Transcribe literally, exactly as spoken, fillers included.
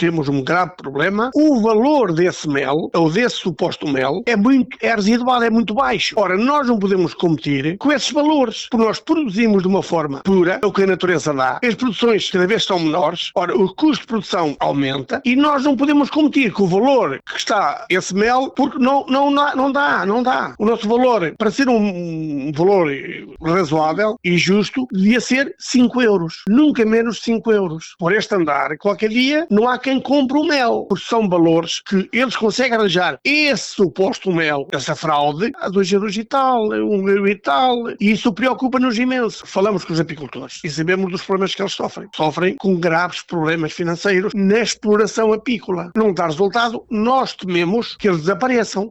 temos um grave problema. O valor desse mel, ou desse suposto mel, é muito é residual, é muito baixo. Ora, nós não podemos competir com esses valores, porque nós produzimos de uma forma pura, é o que a natureza dá. As produções cada vez são menores, ora, o custo de produção aumenta e nós não podemos competir com o valor que está esse mel, porque não, não, dá, não dá, não dá. O nosso valor, para ser um valor razoável e justo, devia ser cinco euros. Nunca menos cinco euros. Por este andar, qualquer dia, não há quem compre o mel, porque são valores que eles conseguem arranjar esse suposto mel, essa fraude, a dois euros e tal, um euro e tal, e isso preocupa-nos imenso. Falamos com os apicultores e sabemos dos problemas que eles sofrem. Sofrem com graves problemas financeiros na exploração apícola. Não dá resultado, nós tememos que eles desapareçam.